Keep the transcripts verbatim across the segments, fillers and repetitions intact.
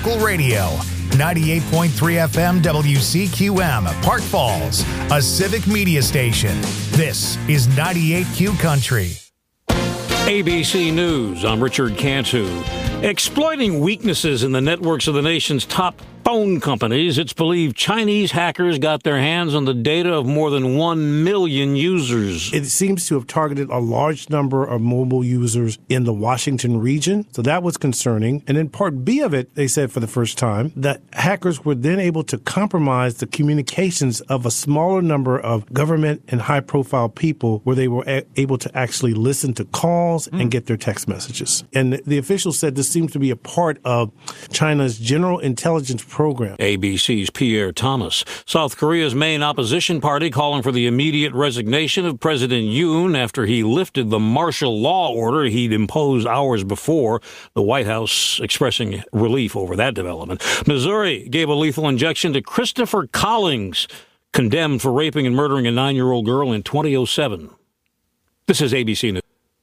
local radio. ninety-eight point three F M W C Q M, Park Falls, a civic media station. This is ninety-eight Q Country. A B C News, I'm Richard Cantu. Exploiting weaknesses in the networks of the nation's top phone companies, it's believed Chinese hackers got their hands on the data of more than one million users. It seems to have targeted a large number of mobile users in the Washington region, so that was concerning. And in part B of it, they said for the first time that hackers were then able to compromise the communications of a smaller number of government and high-profile people where they were a- able to actually listen to calls mm. and get their text messages. And the officials said this seems to be a part of China's general intelligence program. A B C's Pierre Thomas. South Korea's main opposition party calling for the immediate resignation of President Yoon after he lifted the martial law order he'd imposed hours before, the White House expressing relief over that development. Missouri gave a lethal injection to Christopher Collings, condemned for raping and murdering a nine-year-old girl in twenty oh seven. This is A B C News.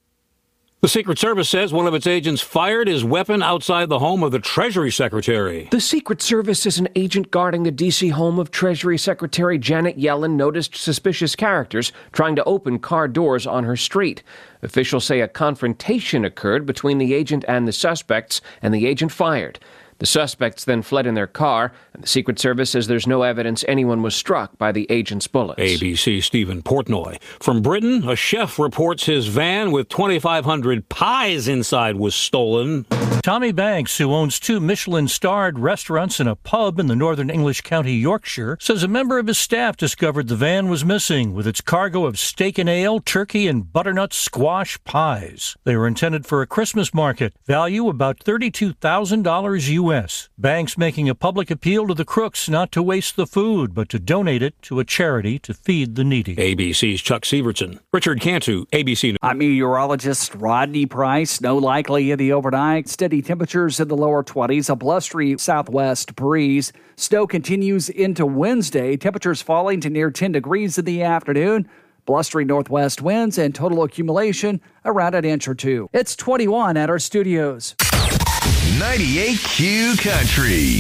The Secret Service says one of its agents fired his weapon outside the home of the Treasury Secretary. The Secret Service says an agent guarding the D C home of Treasury Secretary Janet Yellen noticed suspicious characters trying to open car doors on her street. Officials say a confrontation occurred between the agent and the suspects, and the agent fired. The suspects then fled in their car, and the Secret Service says there's no evidence anyone was struck by the agent's bullets. A B C Stephen Portnoy. From Britain, a chef reports his van with twenty-five hundred pies inside was stolen. Tommy Banks, who owns two Michelin-starred restaurants and a pub in the northern English county Yorkshire, says a member of his staff discovered the van was missing with its cargo of steak and ale, turkey, and butternut squash pies. They were intended for a Christmas market, value about thirty-two thousand dollars U S. Banks making a public appeal to the crooks not to waste the food, but to donate it to a charity to feed the needy. A B C's Chuck Severson. Richard Cantu, A B C News. I'm meteorologist Rodney Price. No likely in the overnight. Steady temperatures in the lower twenties. A blustery southwest breeze. Snow continues into Wednesday. Temperatures falling to near ten degrees in the afternoon. Blustery northwest winds and total accumulation around an inch or two. It's twenty-one at our studios. ninety-eight Q Country.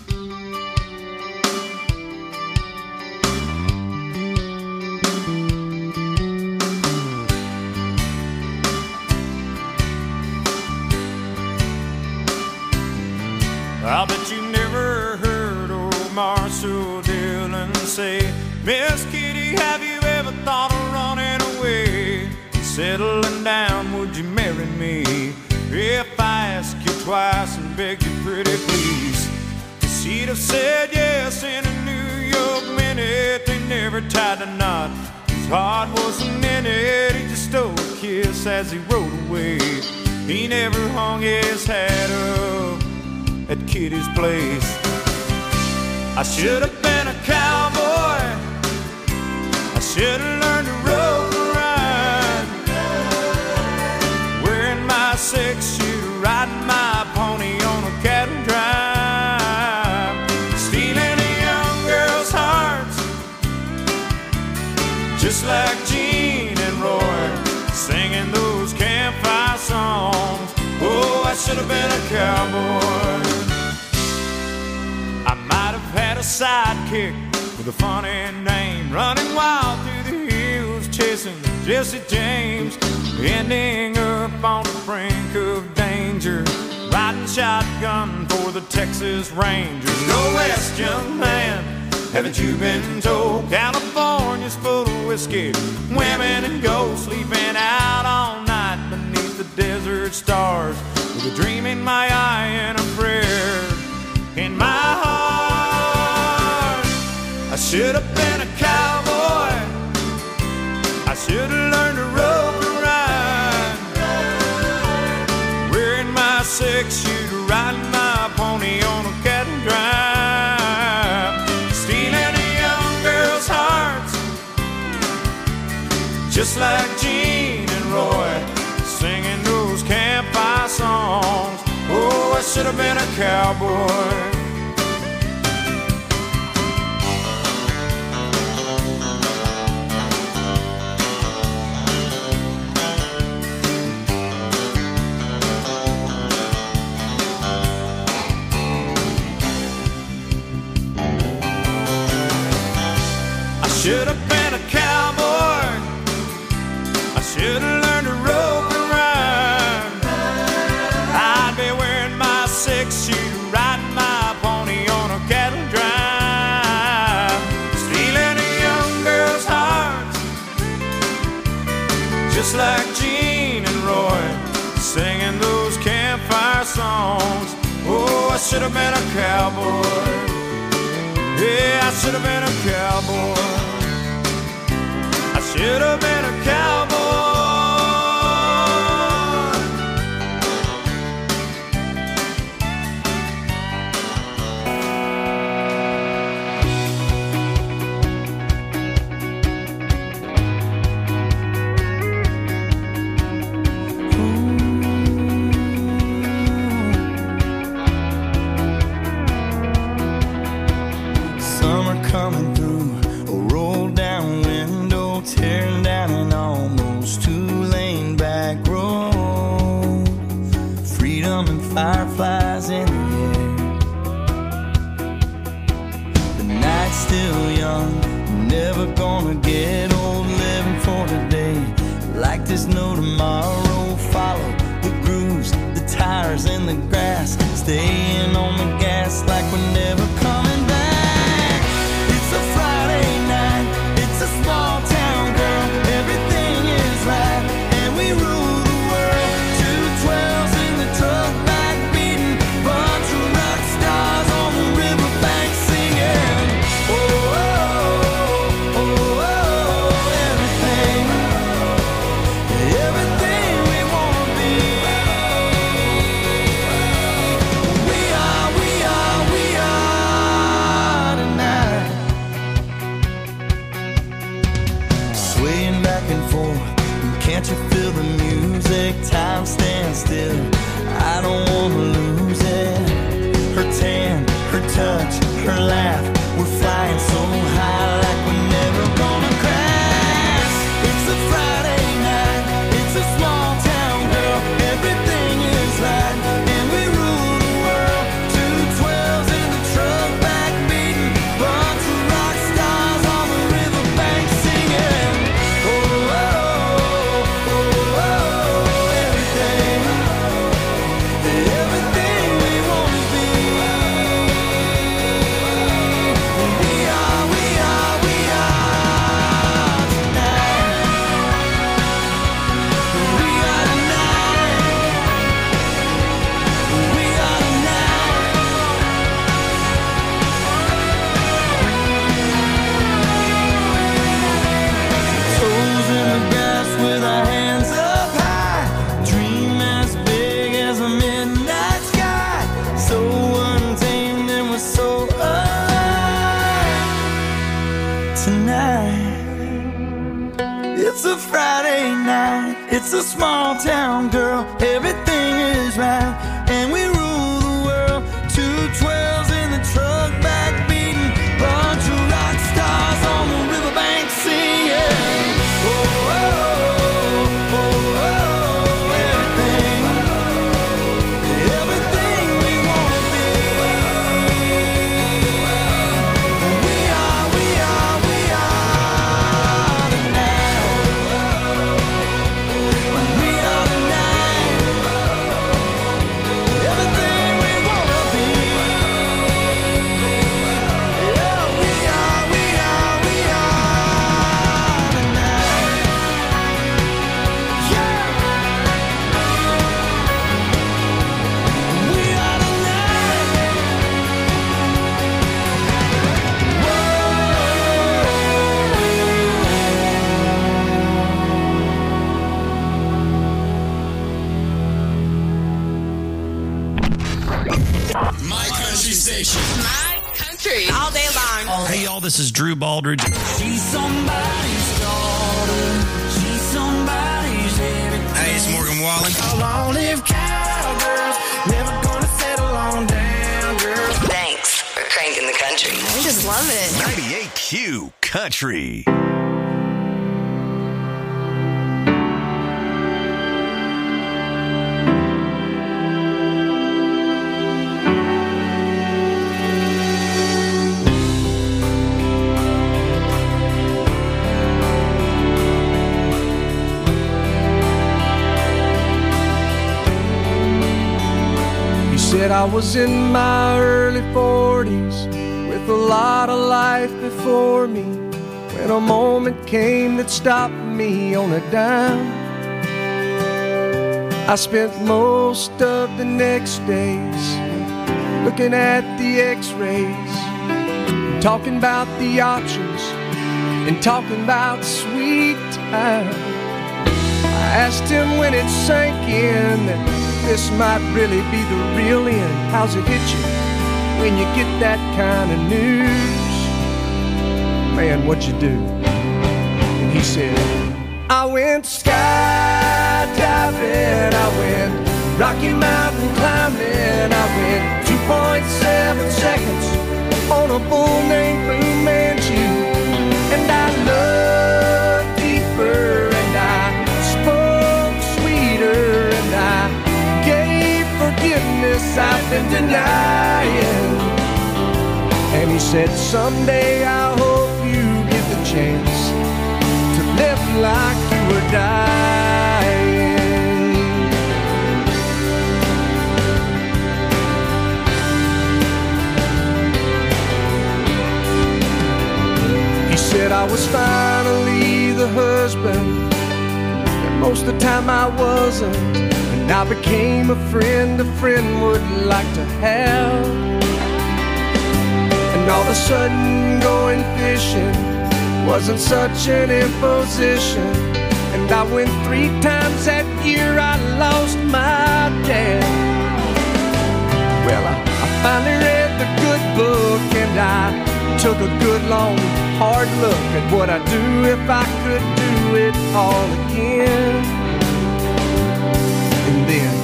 I bet you never heard old Marshall Dillon say, Miss Kitty, have you ever thought of running away? Settling down, would you marry me? If I ask you twice and beg you pretty please. She'd have said yes in a New York minute. They never tied a knot. His heart wasn't in it. He just stole a kiss as he rode away. He never hung his hat up at Kitty's place. I should have been a cowboy. I should have learned to rope and ride, wearing my six-shooter, riding my pony on a cattle drive, stealing a young girl's hearts, just like Gene and Roy, singing those campfire songs. Oh, I should have been a cowboy. I might have had a sidekick with a funny name, running wild through the hills, chasing Jesse James, ending up on the brink of danger, riding shotgun for the Texas Rangers. Go west, young man, haven't you been told? California's full of whiskey, women and gold, sleeping out all night beneath the desert stars, with a dream in my eye and a prayer in my heart. I should have been a cowboy. I should have learned to rope and ride, wearing my six-shooter, riding my pony on a cattle drive, stealing a young girl's hearts, just like Gene and Roy, singing those campfire songs. Oh, I should have been a cowboy. should have been a cowboy. I should have learned to rope and ride. I'd be wearing my six-shooter, riding my pony on a cattle drive, stealing a young girl's hearts, just like Gene and Roy, singing those campfire songs. Oh, I should have been a cowboy. Yeah, I should have been a cowboy. I should have been a cowboy. Coming through a rolled down window, tearing down an almost two-lane back road. Freedom and fireflies in the air. The night's still young, never gonna get old. Living for today, like there's no tomorrow. Follow the grooves, the tires in the grass, staying on the gas like we're never coming back. It's a Friday night, it's a small town, girl, everything is right, and we rule the world. Two twelves in the truck back beating, bunch of rock stars on the riverbank singing. Oh, oh, oh, oh, everything, everything we wanna be. We are, we are, we are tonight. Swaying back and forth, can't you feel the music? Time stands still, I don't wanna lose it. Her tan, her touch, her laugh, we're flying so high like we're never gonna crash. It's a Friday night, it's a small town, girl, everything is right, and we rule the world. Two twelves in the truck back beating, bunch of rock stars on the riverbank singing. Oh, oh, oh, oh, oh, everything, everything we wanna be. We are, we are, we are tonight. We are tonight. We are tonight. Toes in the grass with our hands up high, dream as big as a midnight sky, so untamed and we're so alive tonight. It's a Friday night, it's a small town, girl, everything is right, and we rule the world. Two twelves in the truck back beating, bunch of rock stars on the riverbank singing. Oh, oh, oh, oh, oh, everything, everything we wanna be. We are, we are, we are tonight. We are tonight. Everything we wanna be. Yeah, we are, we are, we are tonight. Yeah. We are My country station. My country. All day long. Hey, y'all, this is Drew Baldridge. She's somebody's daughter. She's somebody's everything. Hey, it's Morgan Wallen. Long live cowgirls. Never gonna settle on down, girl. Thanks for cranking the country. I just love it. ninety-eight Q Country. I was in my early forties with a lot of life before me, when a moment came that stopped me on a dime. I spent most of the next days looking at the x-rays, talking about the options and talking about sweet time. I asked him when it sank in that this might really be the real end. How's it hit you when you get that kind of news? Man, what'd you do? And he said, I went skydiving, I went Rocky Mountain climbing, I went two point seven seconds on a bull named Fu Manchu. And I looked deeper and I spoke sweeter and I gave forgiveness I've been denying. And he said, someday I hope you get the chance to live like you were dying. He said I was finally the husband, and most of the time I wasn't. And I became a friend a friend would like to have. And all of a sudden going fishing wasn't such an imposition. And I went three times that year, I lost my dad. Well, I, I finally read the good book, and I took a good long hard look at what I'd do if I could do it all again. And then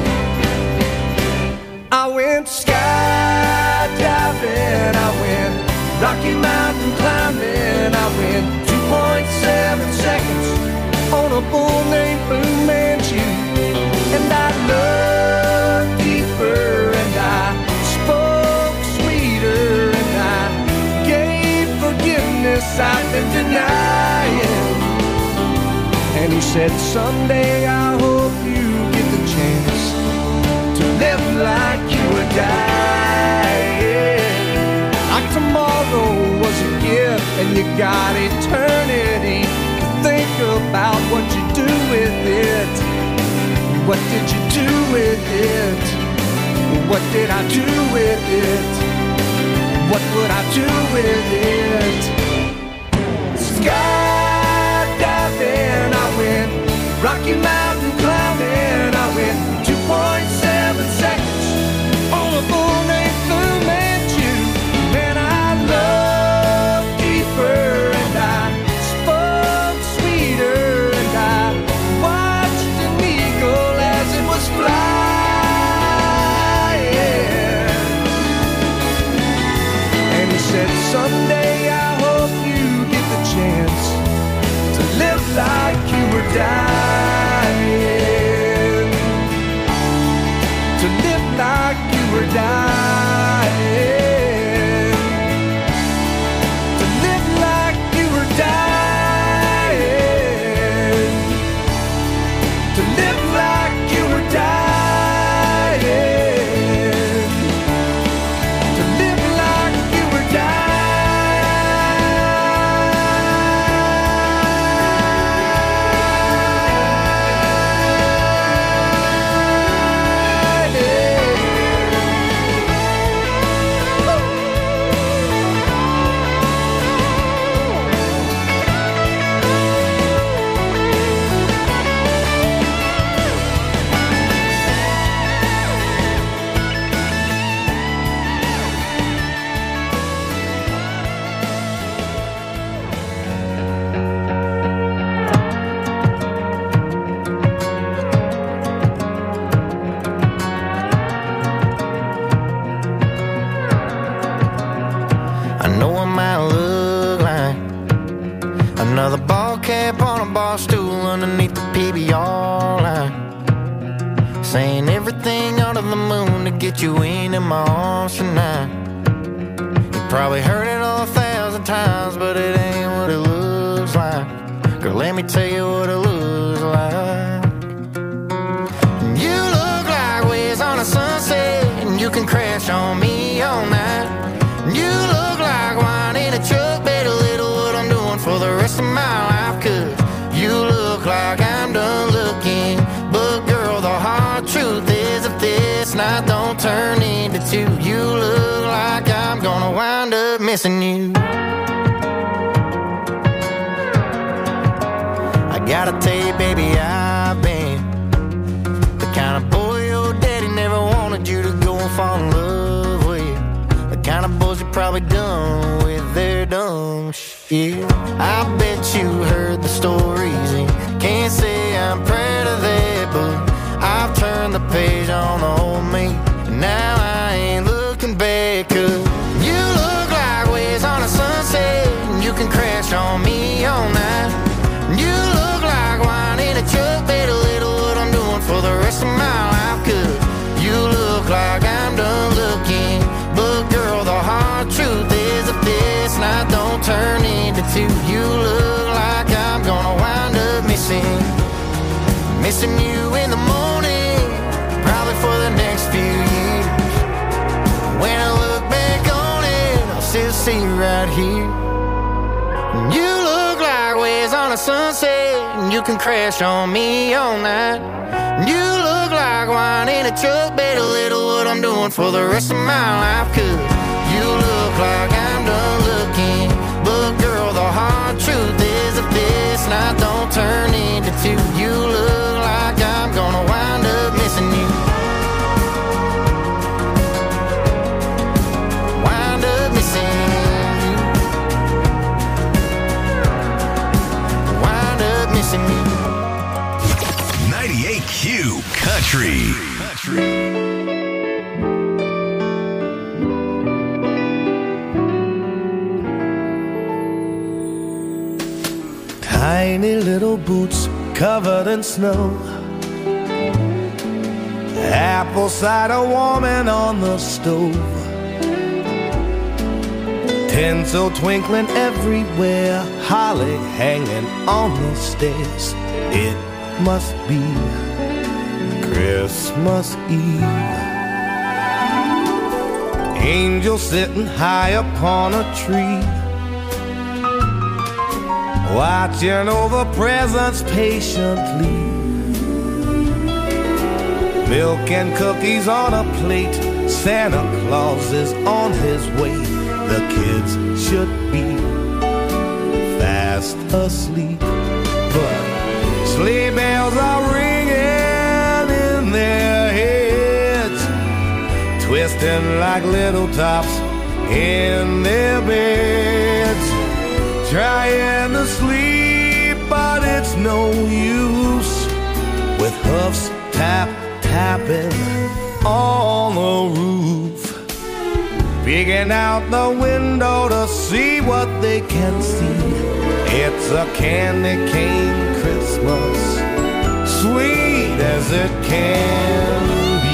I went skydiving, I went Rocky Mountain climbing, I went two point seven seconds on a bull named Fu Manchu. And I looked deeper and I spoke sweeter and I gave forgiveness I've been denying. And he said, someday I hope you get the chance to live like you were dying. Like tomorrow was a gift and you got eternity to think about what you do with it. What did you do with it? What did I do with it? What would I do with it? Skydiving, I went Rocky Mountain climbing, I went two point seven seconds on a bull named Fu Manchu. And I looked deeper and I spoke sweeter and I watched an eagle as it was flying. And he said, someday I hope you get the chance to live like you were dying. To live like you were dying. To live like you were dying. To live like you were dying. To live like you were dying. I know I might look like another ball cap on a bar stool underneath the P B R line, saying everything under the moon to get you into my arms tonight. You probably heard it all a thousand times, but it ain't what it looks like. Girl, let me tell you what it looks like. You look like waves on a sunset, and you can missing you. I gotta tell you, baby, I've been the kind of boy your daddy never wanted you to go and fall in love with. The kind of boys you probably done with their dumb shit. I bet you heard the stories and can't say I'm proud of that, but I've turned the page on the old me. Now I ain't looking back, 'cause you look like waves on a sunset, and you can crash on me all night. You look like wine in a truck, bet a little what I'm doing for the rest of my life. 'Cause you look like I'm done looking, but girl, the hard truth is if this night don't turn into two, you look like I'm gonna wind up missing, missing you in the morning, probably for the next few years. When I look back on it, I'll still see you right here. You look like waves on a sunset, and you can crash on me all night. You look like wine in a truck, bet a little what I'm doing for the rest of my life. 'Cause you look like I'm done looking, but girl, the hard truth is if this night don't turn into two, you look like I'm gonna wind up missing you. Wind up missing you. Wind up missing you. ninety-eight Q Country. Country. Tiny little boots covered in snow, apple cider warming on the stove, tinsel twinkling everywhere, holly hanging on the stairs. It must be Christmas Eve. Angel sitting high upon a tree, watching over presents patiently. Milk and cookies on a plate, Santa Claus is on his way. The kids should be fast asleep, but sleigh bells are ringing in their heads, twisting like little tops in their beds. Trying to sleep, but it's no use, with hoofs tap tapping on the roof, peeking out the window to see what they can see. It's a candy cane Christmas, sweet as it can be.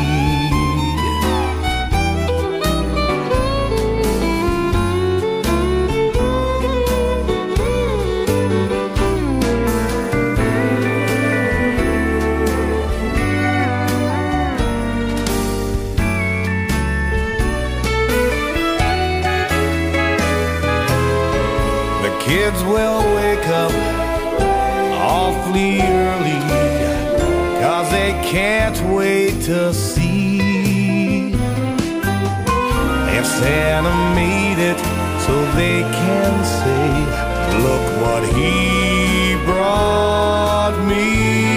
Kids will wake up awfully early, 'cause they can't wait to see if Santa made it, so they can say, look what he brought me.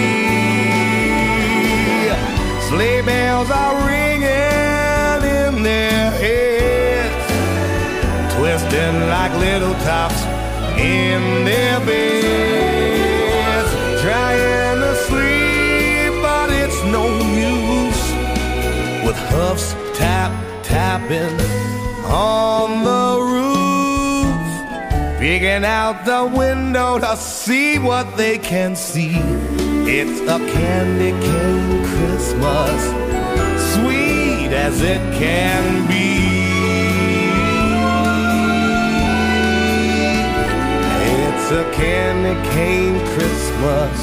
Sleigh bells are ringing in their heads, twisting like little tops in their beds, trying to sleep, but it's no use, with hoofs tap tapping on the roof, peeking out the window to see what they can see. It's a candy cane Christmas, sweet as it can be. It's a candy cane Christmas,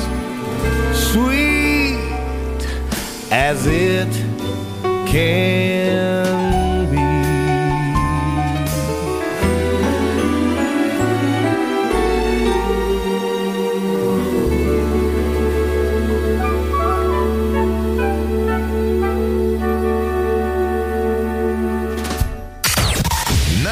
sweet as it can be.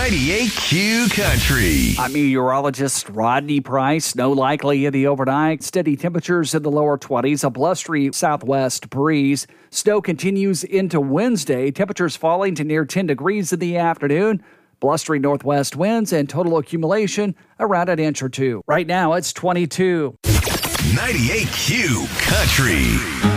ninety-eight Q Country. I'm meteorologist Rodney Price. Snow likely in the overnight. Steady temperatures in the lower twenties. A blustery southwest breeze. Snow continues into Wednesday. Temperatures falling to near ten degrees in the afternoon. Blustery northwest winds and total accumulation around an inch or two. Right now it's twenty-two. ninety-eight Q Country.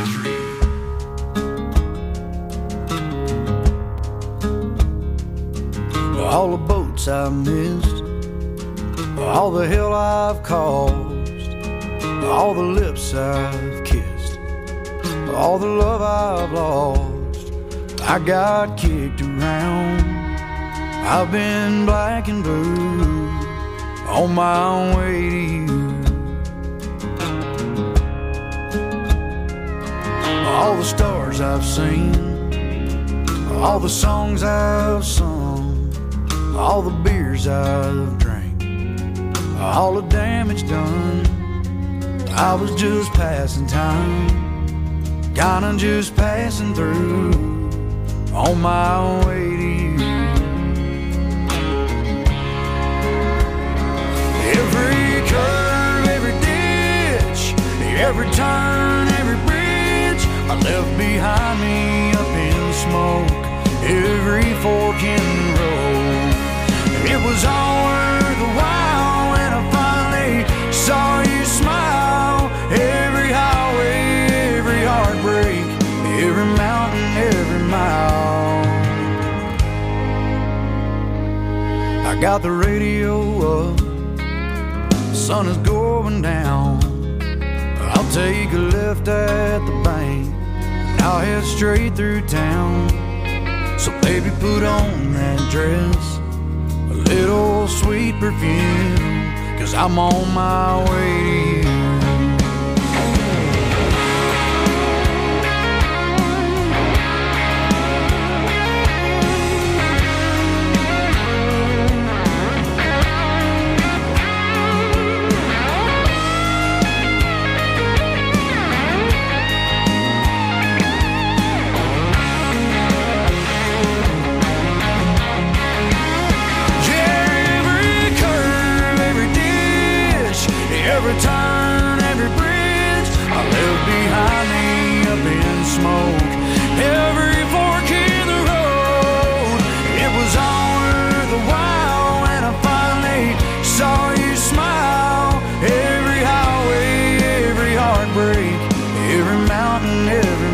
All the boats I've missed, all the hell I've caused, all the lips I've kissed, all the love I've lost. I got kicked around, I've been black and blue, on my way to you. All the stars I've seen, all the songs I've sung, all the beers I've drank, all the damage done. I was just passing time, kinda just passing through, on my way to you. Every curve, every ditch, every turn, every bridge I left behind me up in smoke, every fork in the road. It was all worth the while when I finally saw you smile. Every highway, every heartbreak, every mountain, every mile. I got the radio up, the sun is going down. I'll take a left at the bank, and I'll head straight through town. So baby, put on that dress, a little sweet perfume, 'cause I'm on my way to you. Every turn, every bridge I left behind me up in smoke, every fork in the road. It was all worth the while when I finally saw you smile. Every highway, every heartbreak, every mountain, every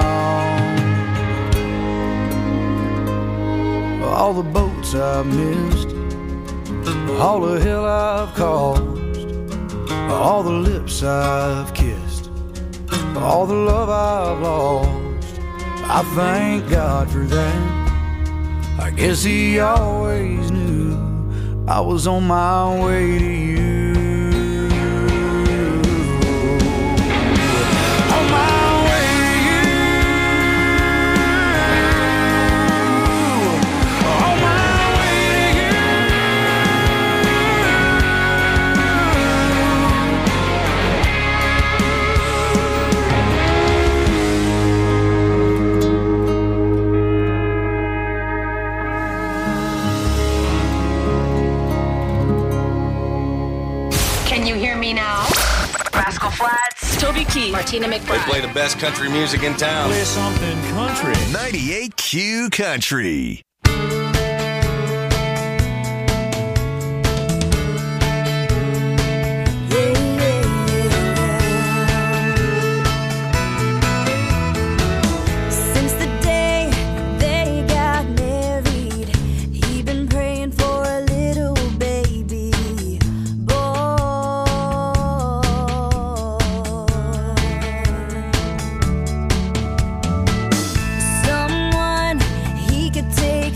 mile. All the boats I've missed, all the hell I've caused, all the lips I've kissed, all the love I've lost. I thank God for that. I guess He always knew I was on my way to you. On my way to you. On my way to you. Can you hear me now? Rascal Flatts, Toby Keith, Martina They McBride. play the best country music in town. Play something country. ninety-eight Q Country. Since the day they got married, he been praying for a little baby boy. Someone he could take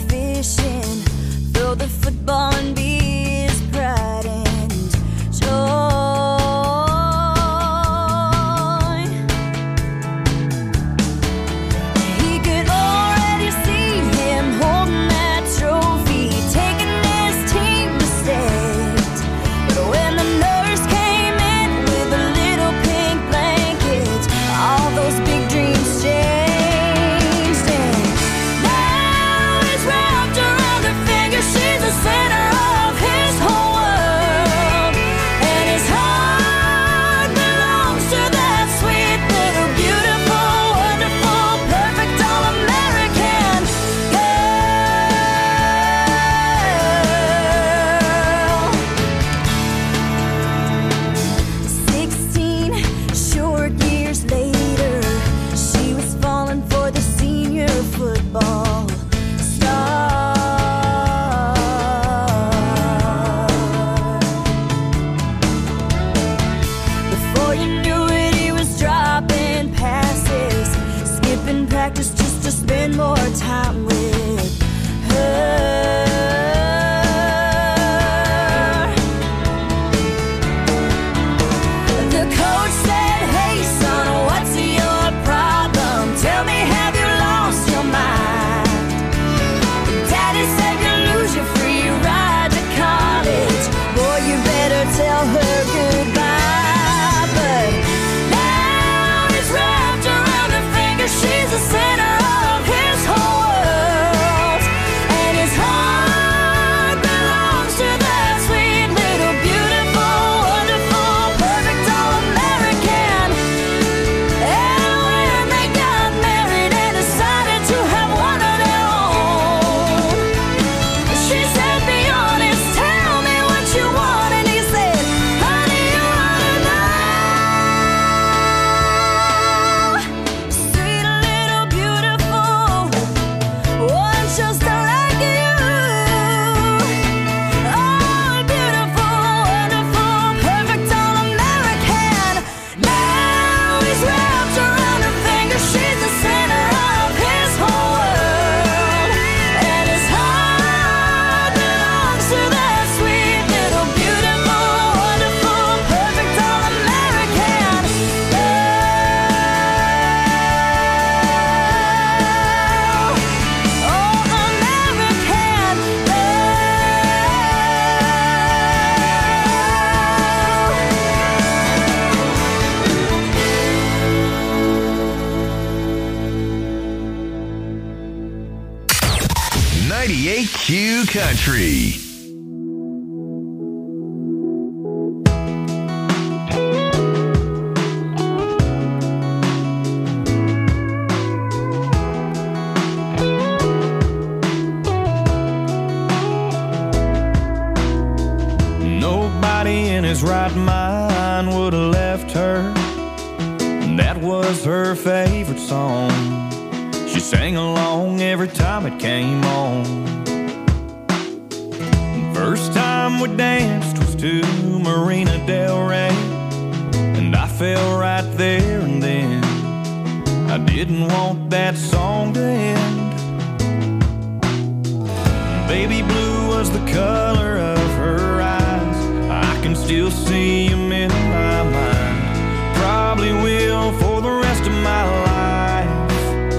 Country. Nobody in his right mind would have left her. That was her favorite song. She sang along every time it came on. First time we danced was to Marina Del Rey, and I fell right there and then. I didn't want that song to end. Baby blue was the color of her eyes. I can still see him in my mind. Probably will for the rest of my life.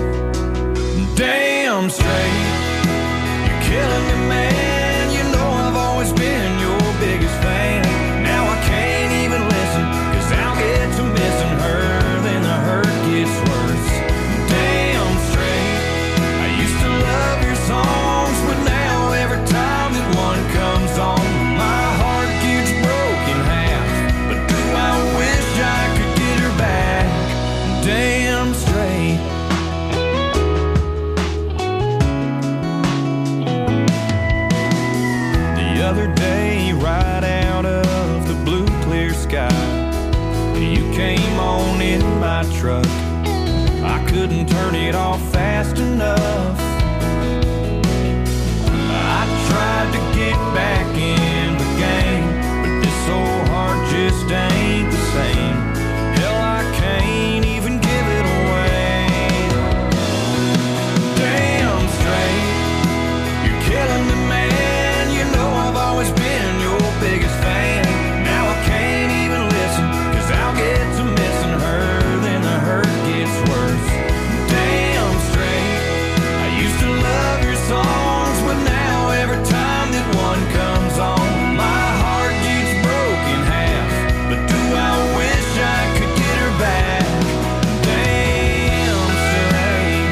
Damn straight, you're killing me, man. You know I've always been your biggest fan. Now I can't even listen, cause I'll get to missing her, then the hurt gets worse. Damn straight, I used to love your songs, but now every time that one comes on, my heart gets broken half. But do I wish I could get her back? Damn straight. The other day, right out of the blue clear sky, you came on in my truck. I couldn't turn it off fast enough. I tried to get back in the game, but this old heart just ain't the same. Hell, I can't even give it away. Damn straight, you're killing me, man. You know I've always been your biggest fan. Now I can't even listen, cause I'll get to missing her, then the hurt gets worse. Damn straight, I used to love your songs, but now every time that one comes on, my heart gets broken half. But do I wish I could get her back? Damn straight.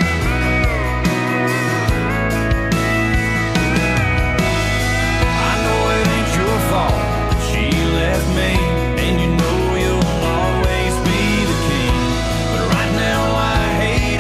I know it ain't your fault that she left me, and you know you'll always be the king. But right now I hate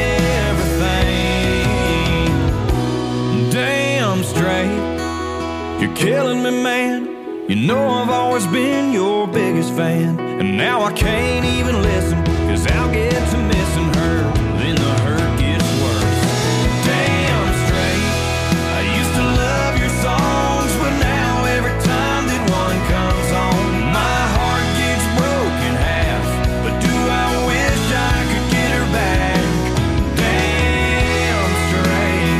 everything. Damn straight, you're killing me, man. You know I've always been your biggest fan, and now I can't even listen, cause I'll get to missing her, then the hurt gets worse. Damn straight, I used to love your songs, but now every time that one comes on, my heart gets broken half. But do I wish I could get her back? Damn straight.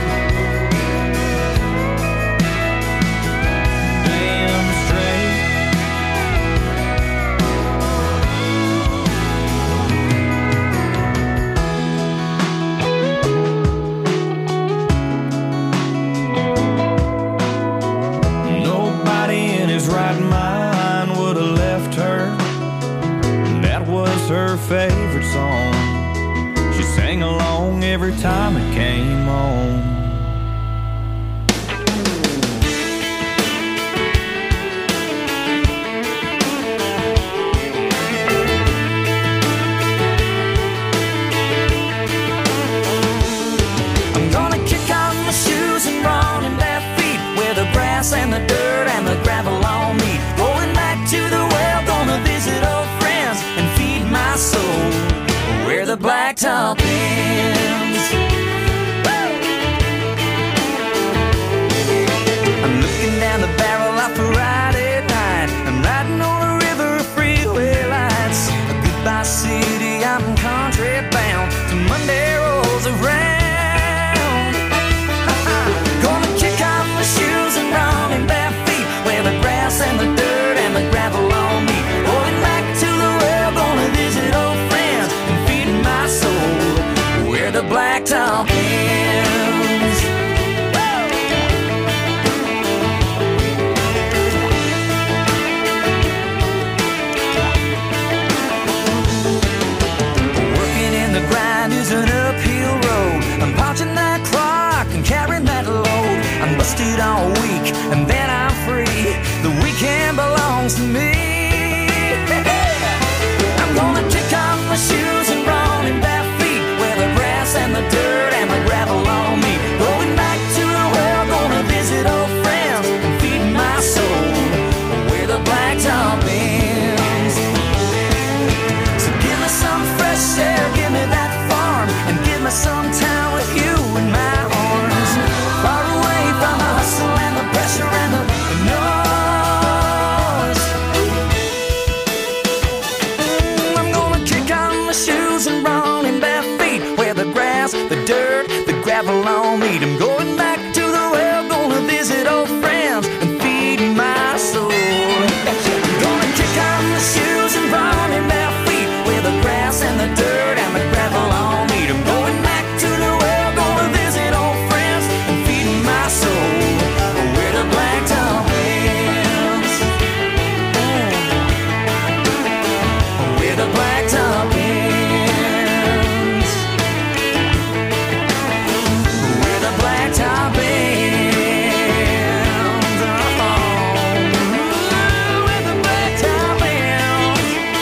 Damn straight. Nobody in his right mind would have left her. That was her favorite song. She sang along every time it came on. I'm gonna kick off my shoes and run in bare feet, where the grass and the dirt and the gravel all meet. Going back to the well, gonna visit old friends and feed my soul where the blacktop ends. Woo! I'm looking down the barrel of a Friday night. I'm riding on a river of freeway lights. Goodbye city, I'm country bound till Monday rolls around. Gonna kick off my shoes and run in bare feet, where the grass and the dirt and the gravel all meet. Going back to the well, gonna visit old friends and feed my soul week, and then I'm free. The weekend belongs to me. I'm gonna kick off my shoes and run in bare feet, where the grass and the dirt and the gravel on me. Going back to the well, gonna visit old friends and feed my soul where the blacktop ends. So give me some fresh air, give me that farm, and give me some time with you in my arms. Far away from the hustle and the pressure and the noise. I'm gonna kick on my shoes and run in bare feet, where the grass, the dirt, the gravel on me. I'm going back to the well, gonna visit old friends and feed my soul. I'm gonna kick on my shoes and run in bare feet, where the grass and the dirt and the gravel on me. I'm going back to the well, gonna visit old friends and feed my soul where the blacktop ends. Where the blacktop ends. Where the blacktop ends. Oh, where the blacktop ends.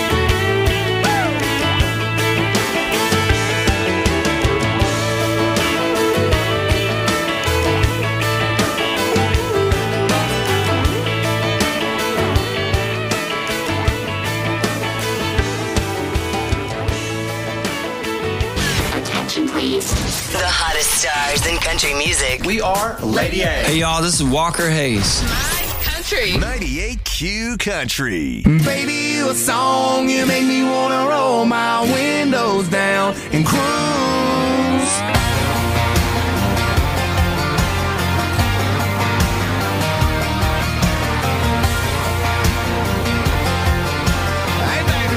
Attention, please. The hottest stars in country music. We are Lady A. Hey y'all, this is Walker Hayes. Country. ninety-eight Q Country. Baby, you a song, you make me wanna roll my windows down and cruise. Hey, baby.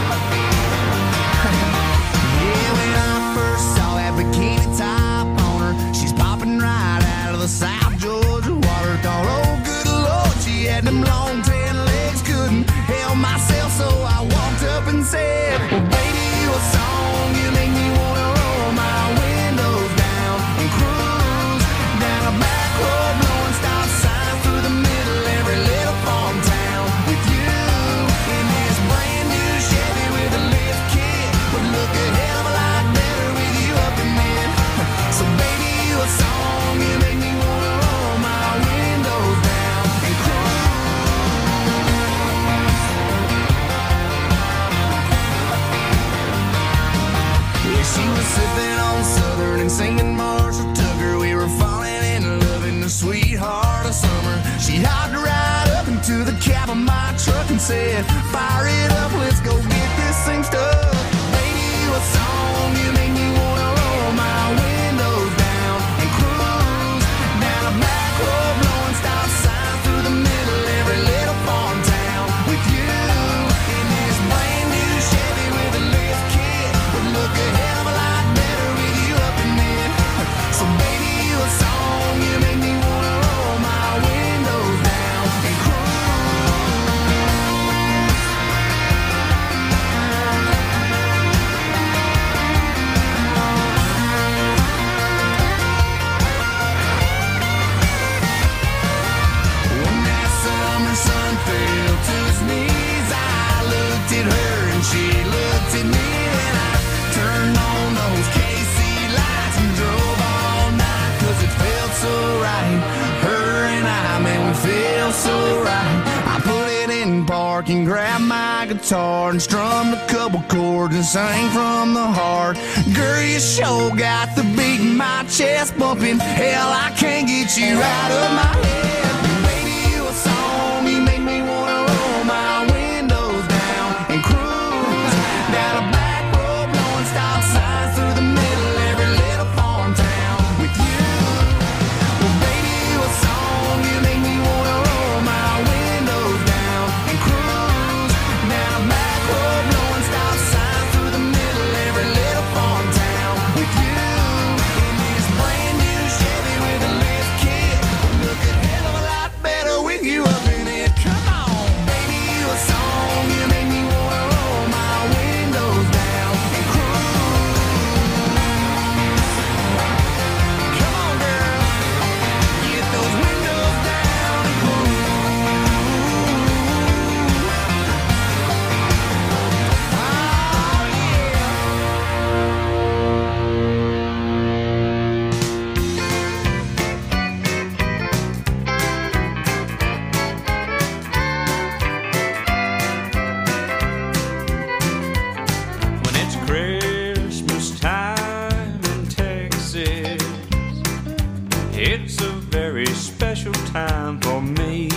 Yeah, when I first saw that bikini top on her, she's popping right out of the South Georgia water. Thought, oh, good Lord, she had them long tan legs, couldn't help myself, so I walked up and said, well, baby, you a song, you make me wanna roll my windows down and cruise down a back road, blowing stop signs through the middle every little farm town with you in this brand new Chevy with a lift kit. Would look a hell of a lot better with you up in it. So baby, you a song, you make me wanna roll my windows down and cruise. Yeah, she was sipping on Southern and singing Marshall Tucker. We were falling in love in the sweetheart of summer. She hopped right up into the cab of my truck and said, fire it up, let's go get this thing stuck. Baby, you a song, you make me wanna roll my windows down and cruise down a back road, blowing stop signs through the middle every little farm town with you in this brand new Chevy with a lift kit. Would look a hell of a lot better with you up in it. So baby, you a song, you make me wanna roll my windows down and cruise. When that summer sun fell to his knees, I looked at her and she looked at me, and I turned on those K C lights and drove all night, 'cause it felt so right. Her and I, man, we feel so right. I put it in park and grabbed my guitar and strummed a couple chords and sang from the heart. Girl, you sure got the beat in my chest bumping. Hell, I can't get you out of my head. Baby, you a song, you make me wanna roll my windows down and cruise down a back road, blowing stop signs through the middle every little farm town with you. Well, baby, you a song, you make me wanna roll my windows down and cruise down a back road, blowing stop signs through the middle every little farm town with you in this brand new Chevy with a lift kit. Look at time for me.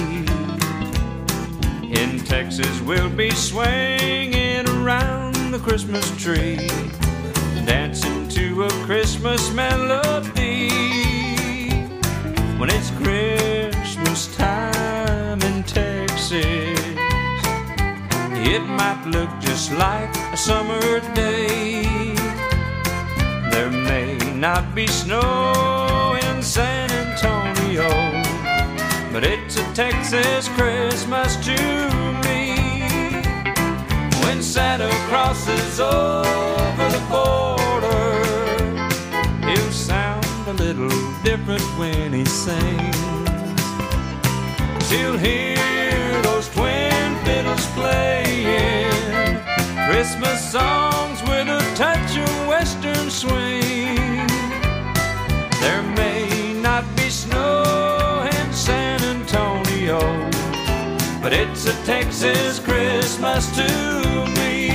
In Texas, we'll be swinging around the Christmas tree, dancing to a Christmas melody. When it's Christmas time in Texas, it might look just like a summer day. There may not be snow in San Antonio, but it's a Texas Christmas to me. When Santa crosses over the border, he'll sound a little different when he sings. He'll hear those twin fiddles playing Christmas songs with a touch of western swing. There may not be snow in San Antonio, but it's a Texas Christmas to me.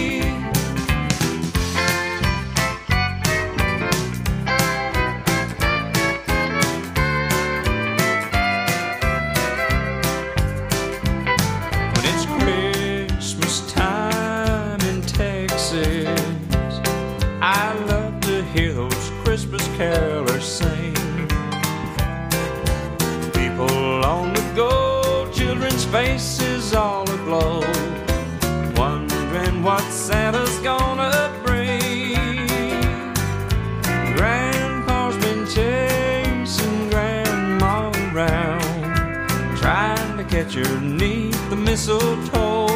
When it's Christmas time in Texas, I love to hear those Christmas carolers sing. People on the go, children's faces all aglow, wondering what Santa's gonna bring. Grandpa's been chasing Grandma around, trying to catch her neath the mistletoe.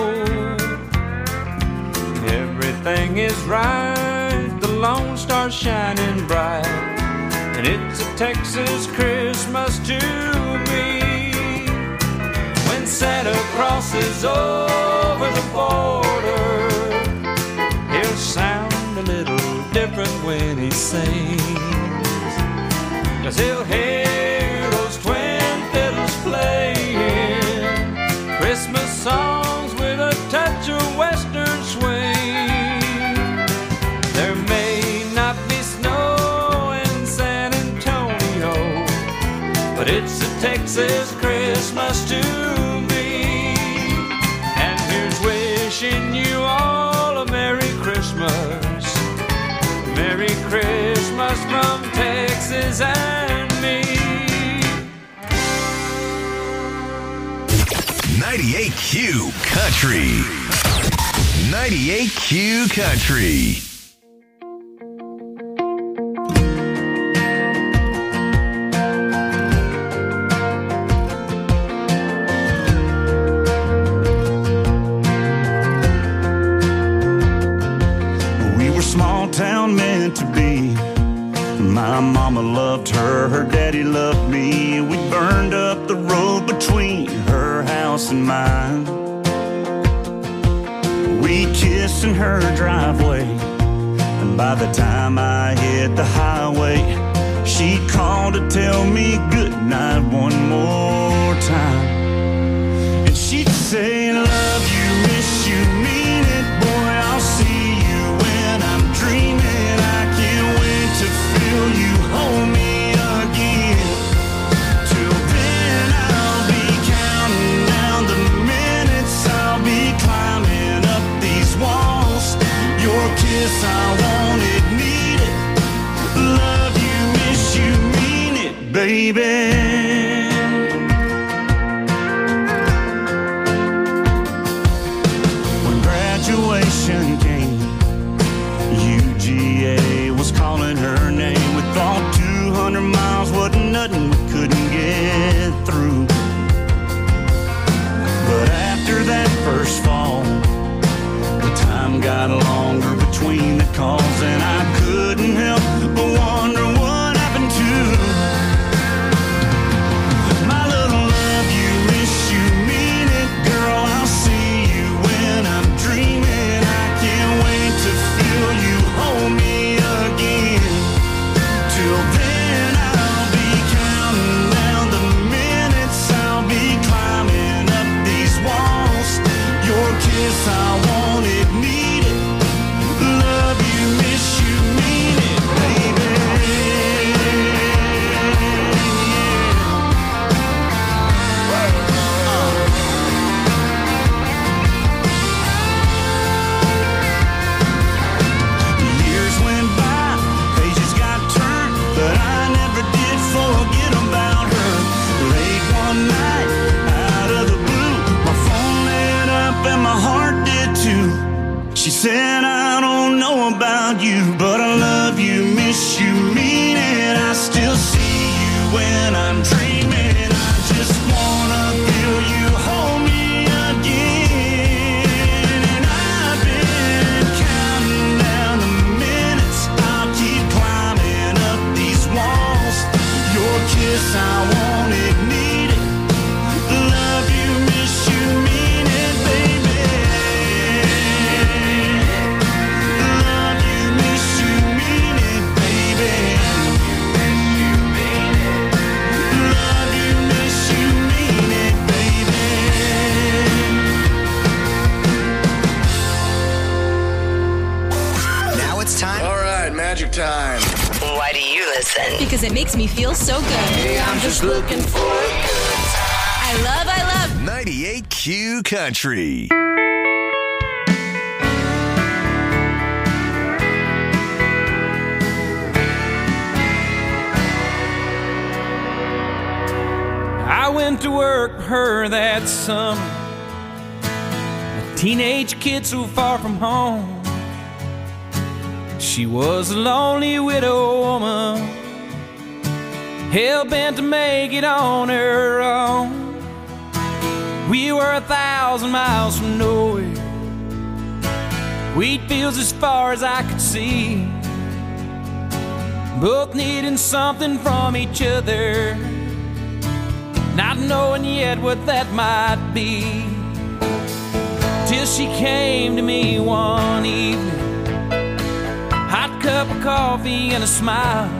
Everything is right, the Lone Star's shining bright, and it's a Texas Christmas to me. When Santa crosses over the border, he'll sound a little different when he sings. 'Cause he'll hear those twin fiddles playing Christmas songs with a touch of western swing. There may not be snow in San Antonio, but it's a Texas Christmas to me. And here's wishing you all a Merry Christmas. Merry Christmas from Texas and me. ninety-eight Q Country. ninety-eight Q Country. We were small town meant to be. My mama loved her, her daddy loved me. We burned up the road between her house and mine. We kissed in her driveway, and by the time I hit the highway, she called to tell me goodnight one more time. And she'd say, love you, miss you, mean it, boy, I'll see you when I'm dreaming. I can't wait to feel you hold me again. Till then I'll be counting down the minutes, I'll be climbing up these walls. Your kiss, I want it, need it. Love you, miss you, mean it, baby. When graduation came, U G A was calling her name. We thought two hundred miles wasn't nothing, we couldn't get through. But after that first fall, the time got longer between the calls, and I couldn't help but wonder what happened to listen because it makes me feel so good. Hey, I'm just looking for a good time. I love, I love ninety-eight Q Country. I went to work for her that summer, a teenage kid so far from home. She was a lonely widow woman, hell-bent to make it on her own. We were a thousand miles from nowhere, wheat fields as far as I could see, both needing something from each other, not knowing yet what that might be. Till she came to me one evening, hot cup of coffee and a smile,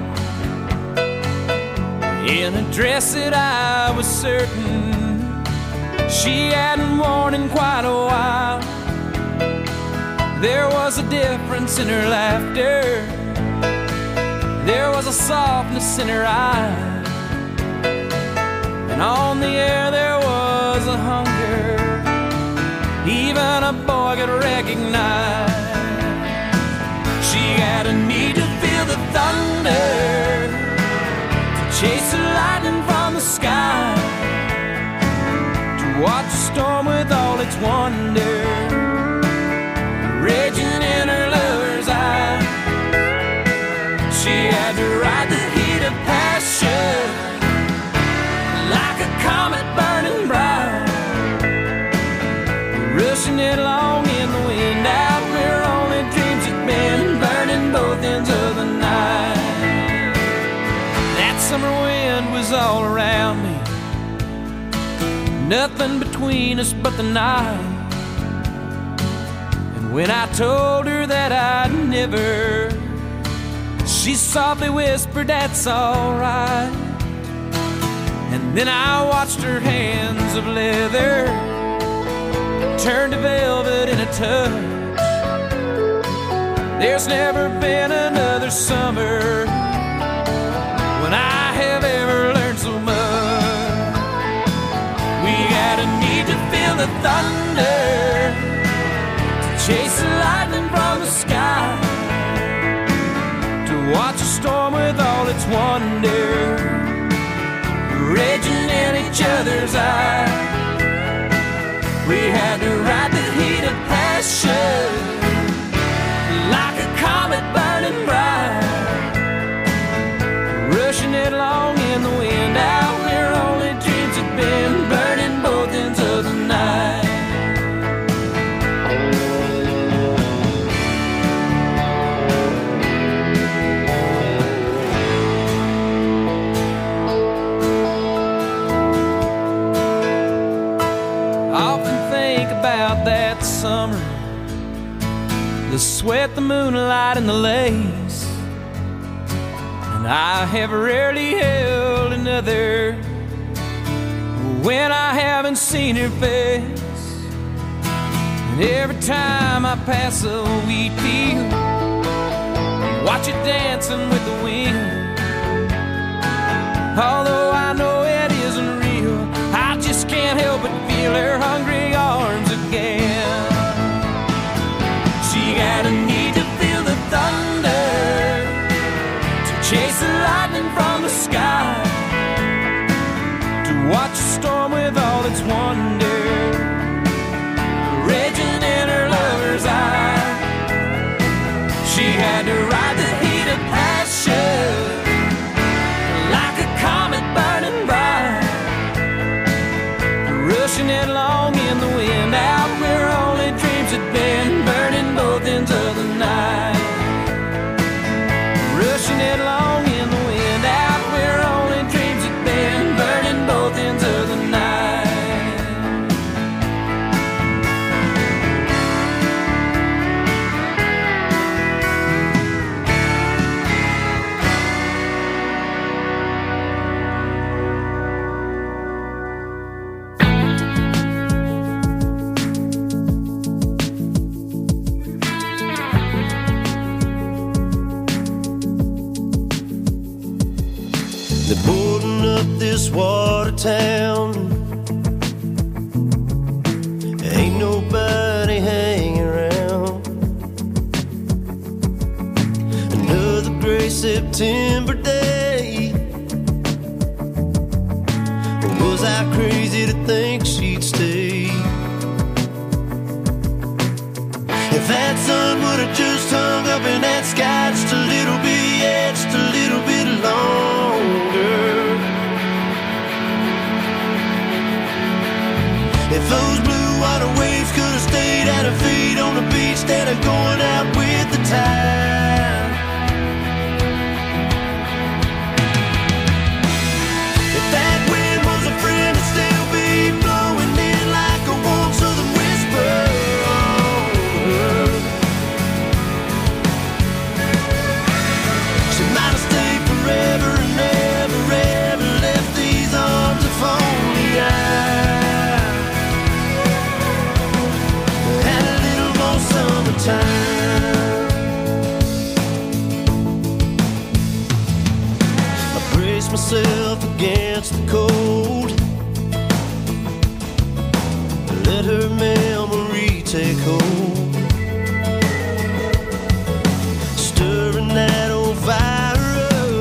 in a dress that I was certain she hadn't worn in quite a while. There was a difference in her laughter, there was a softness in her eyes, and on the air there was a hunger even a boy could recognize. She had a need to feel the thunder, to chase the lightning from the sky, to watch the storm with all its wonder raging in her lover's eye. She had to ride the heat of passion like a comet burning bright, rushing it along in the wind out where only dreams had been, burning both ends of the night. That summer wind was all around me, nothing between us but the night. And when I told her that I'd never, she softly whispered, "That's alright." And then I watched her hands of leather turn to velvet in a touch. There's never been another summer when I have ever learned so much. We had a need to feel the thunder, to chase the lightning from the sky, to watch a storm with all its wonder raging in each other's eyes. We had to ride the heat of passion like a comet burning bright, rushing it along in the wind out where only dreams had been, burning both ends of the night. About that summer, the sweat, the moonlight, and the lace, and I have rarely held another when I haven't seen her face. And every time I pass a wheat field, watch it dancing with the wind, although I know it isn't real, I just can't help but feel her hungry arms again. She had a need to feel the thunder, to chase the lightning from the sky, to watch a storm with all its wonder raging in her lover's eye. She had to ride the heat of passion like a comet burning bright, rushing it along in the wind out where only dreams had been, burning both ends of the night, rushing it along in the wind out where only dreams had been, burning both ends of the night. this water town. Ain't nobody hanging around. Another gray September day. Was I crazy to think she'd stay? If that sun would have just hung up in that sky just a little bit, yeah, just a little bit longer. If those blue water waves could have stayed at her feet on the beach instead of going out with the tide. If that wind was a friend, it'd still be blowing in like a warm southern whisper. She might have stayed forever and never, ever left these arms if only I had a little more summertime. I brace myself against the cold, let her memory take hold, stirring that old fire up,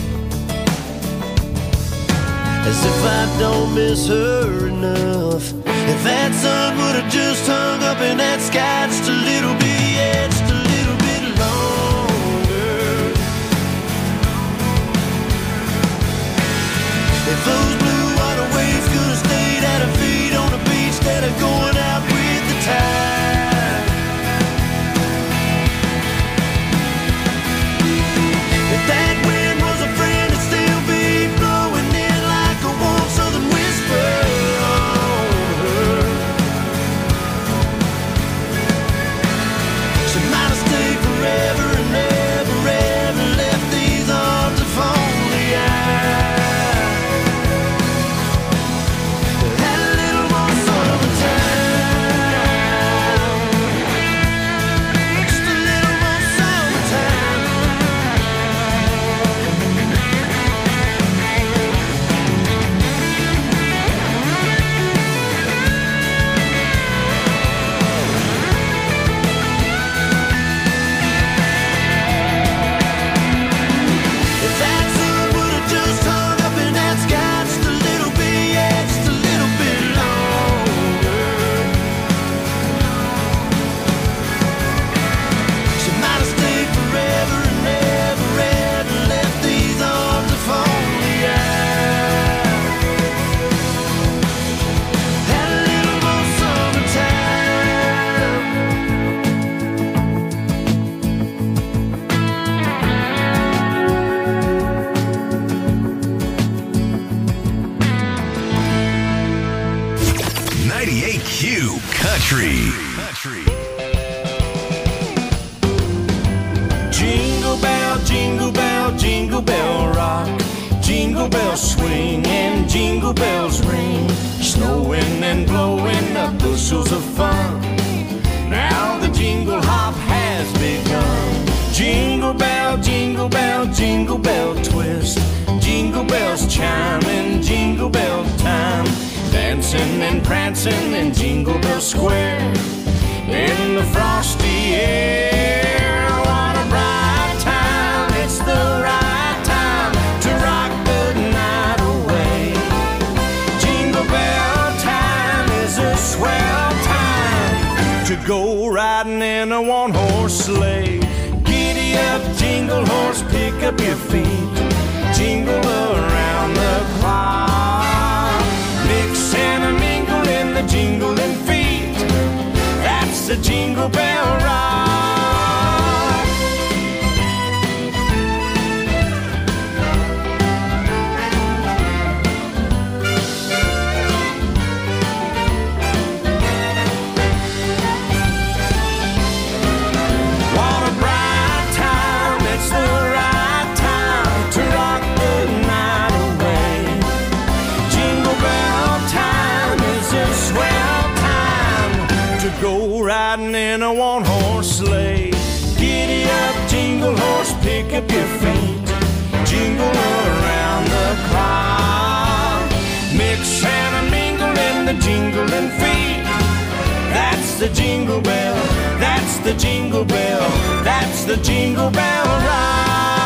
as if I don't miss her enough. If that sun would have just hung up in that sky just a little bit, yeah, just a little bit longer. If those blue water waves could have stayed at her feet on the beach instead of going out with the tide. If that wind was a friend, it'd still be blowing in like a warm southern whisper. She might have stayed forever and never, ever left these arms if only I had a little more summertime. Just a little more summertime. If that sun would have just hung up in that sky just a little bit, yeah, just a little bit longer. She might have stayed forever and never, ever left these arms if only I had a little more summertime. ninety-eight Q Country. Country. Jingle bell, jingle bell, jingle bell rock. Jingle bells swing and jingle bells ring. Snowing and blowing up bushels of fun. Now the jingle hop has begun. Jingle bell, jingle bell, jingle bell twist. Jingle bells chiming, jingle bell time. Dancing and prancing in Jingle Bell Square. In the frosty air, what a bright time. It's the right time to rock the night away. Jingle bell time is a swell time to go riding in a one-horse sleigh. Giddy up, jingle horse, pick up your feet. Jingle around the clock. Mix and a mingle in the jingling feet. That's the Jingle Bell Rock. What a bright time, it's the right time to rock the night away. Jingle bell time is a swell time to go riding in a one-horse sleigh. Giddy up, jingle horse, pick up your feet. Jingle around around the clock. Mix and a mingle in the jingling feet. That's the jingle bell, that's the jingle bell, that's the jingle bell ride.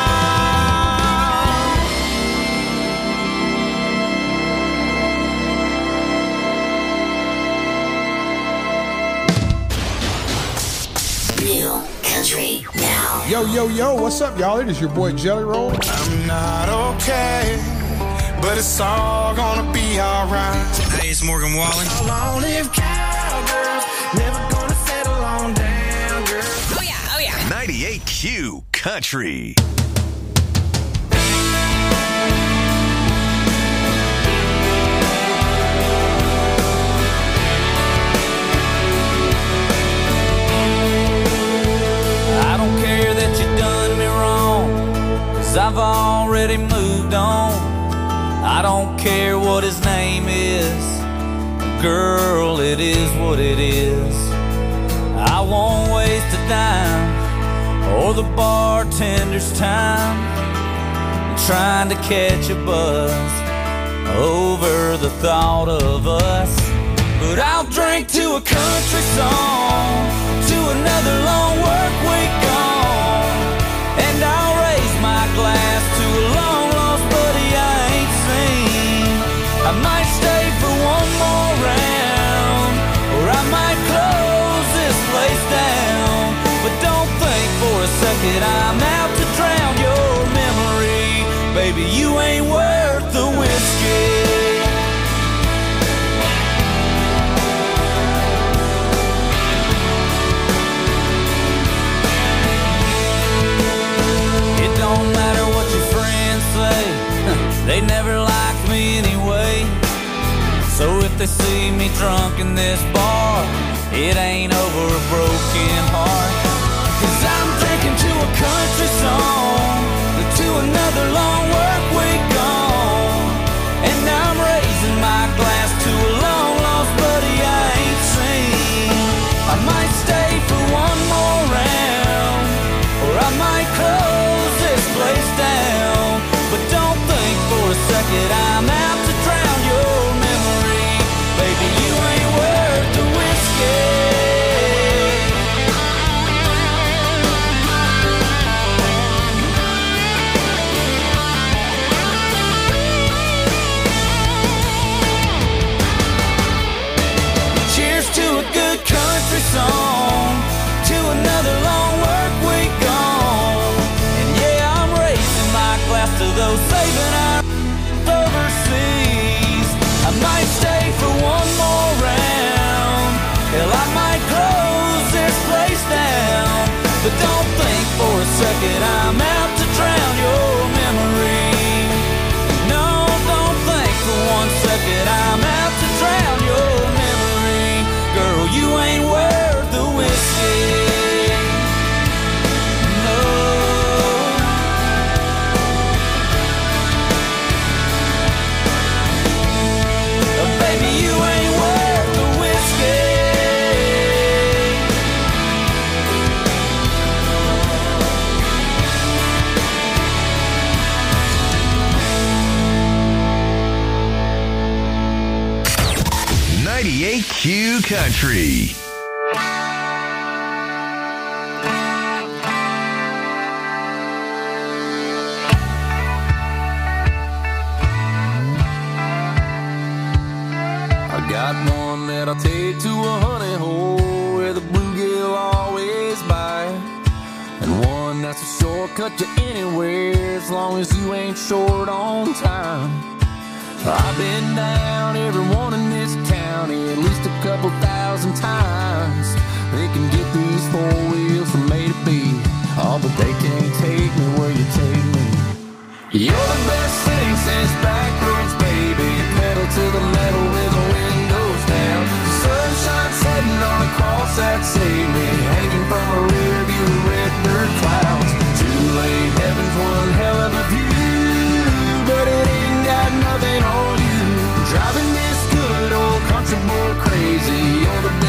New country now. Yo, yo, yo, what's up, y'all? It is your boy Jelly Roll. I'm not okay, but it's all gonna be alright. Hey, it's Morgan Wallen. Long live cowgirls, never gonna settle on down, girl. Oh yeah, oh yeah. ninety-eight Q Country. I don't care that you done me wrong, 'cause I've already moved on. I don't care what his name is, girl, it is what it is. I won't waste a dime or the bartender's time trying to catch a buzz over the thought of us. But I'll drink to a country song, to another long work week gone, and I'll raise my glass to a long lost buddy I ain't seen. I might stay for one more round, or I might close this place down. But don't think for a second I'm out to drown your memory. Baby, you ain't worth the whiskey. Don't matter what your friends say, they never liked me anyway. So if they see me drunk in this bar, it ain't over a broken heart. 'Cause I'm drinking to a country song, to another long work week gone, and I'm raising my glass to a long lost buddy I ain't seen. I might stay for one more round, or I might close this place down. But don't think for a second I'm out to drown your memory. Baby, you ain't worth the whiskey. Cheers to a good country song, to another long work week gone. And yeah, I'm raising my glass to those saving our overseas. I might stay for one more round, hell, I might close this place down. But don't think for a second I'm out to drown your memory. No, don't think for one second I'm out to drown your memory. Girl, you ain't worth the whiskey. No. Baby, you ain't worth the whiskey. ninety-eight Q Country. I got one that I'll take to a honey hole where the bluegill always bite, and one that's a shortcut to anywhere as long as you ain't short on time. I've been down every one in this county at least a couple thousand times. They can get these four wheels from A to B, oh, but they can't take me where you take me. You're the best thing since backwards, baby. Pedal to the metal with the windows down. Sunshine setting on a cross that saved me, hanging from a rear view of red dirt clouds. Too late, heaven's one hell of a view, but it ain't got nothing on you. Driving this good old country boy crazy. You're the